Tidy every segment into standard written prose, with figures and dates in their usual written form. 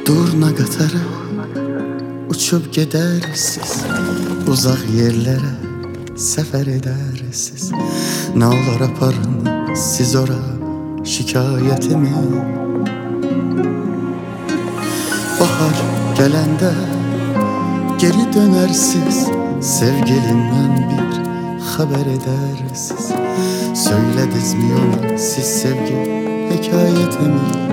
Durna qatarı uçub gedərsiz, uzaq yerlərə səfər edərsiz. Nə olar aparın siz ora şikayətimi. Bahar gələndə geri dönərsiz, sevgilimdən bir xəbər edərsiz. Söylədizmi ona siz sevgi hekayətimi.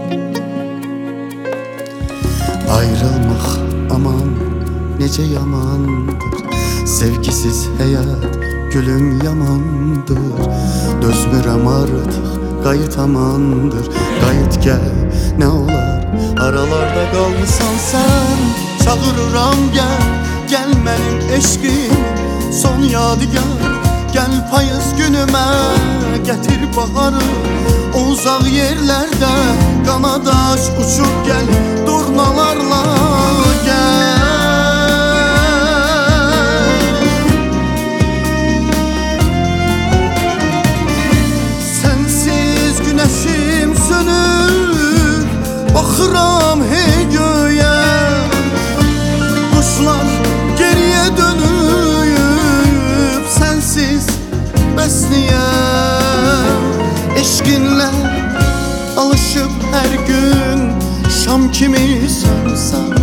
Ayrılmaq aman necə yamandır, sevgisiz həyat gülüm yamandır. Dözmürəm artıq qayıt amandır, qayıt gəl nə olar aralarda qalmısan sən. Çağırıram gəl, gəl mənim eşqim son yadigar. Gəl payız günümə gətir baharı, o uzaq yerlərdə qanadaş uçub gəl durnalarla gəl. Sənsiz günəşim sönür, baxıram hey göyə. Quşlar geriyə dönüb, sənsiz bəs niyə? Eşqinlə alışıb hər gün şam kimi sönsən.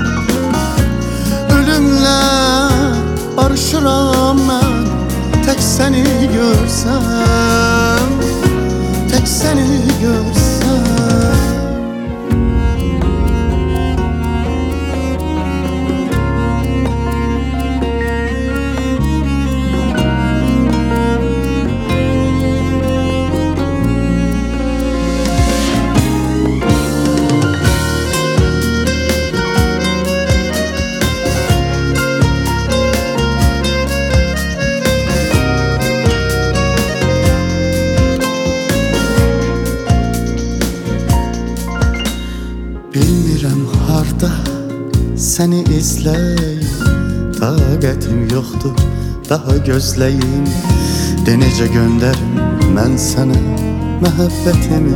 Ölümlə barışıram mən tək səni görsəm, tək səni görsəm. Bilmirəm harda səni izləyim, taqətim yoxdur daha gözləyim. De necə göndərim mən sənə məhəbbətimi.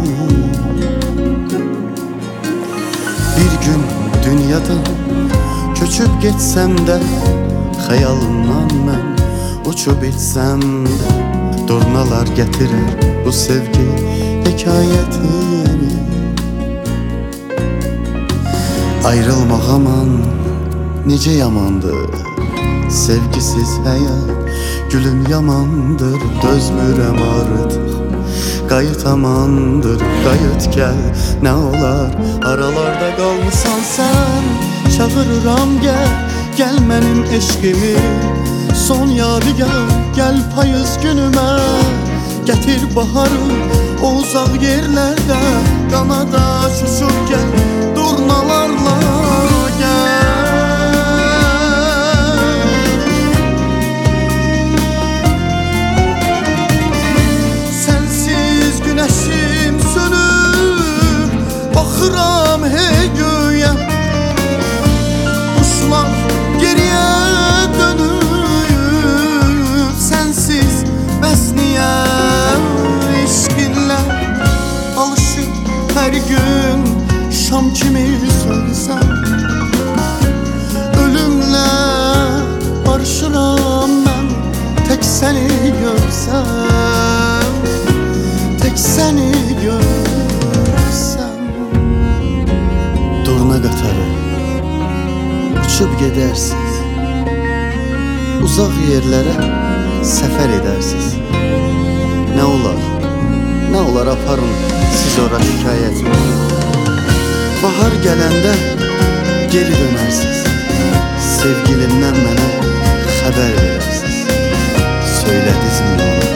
Bir gün dünyadan köçüb getsəm də, xəyalımdan mən uçub etsəm də, durnalar gətirir bu sevgi hekayətimi. Ayrılmaq aman necə yamandır, sevgisiz həyat gülüm yamandır. Dözmürəm artıq qayıt amandır, qayıt gəl nə olar aralarda qalmısan sən. Çağırıram gəl, gəl mənim eşqimi son yadigar. Gəl payız günümə gətir baharı, o uzaq yerlərdə qanadaş uçub gəl durnalarla gəl. Sənsiz günəşim sönür, baxıram hey göyə. Quşlar geriyə dönüb, sənsiz bəs niyə? Eşqinlə alışıb hər gün şam kimi sönsən. Ölümlə barışıram mən tək səni görsəm, tək səni görsəm. Durna qatarı uçub gedərsiz, uzaq yerlərə səfər edərsiz. Nə olar aparın siz ora şikayətimi. Bahar gələndə geri dönərsiz, sevgilimdən mənə xəbər verərsiz. Söylədizmi ona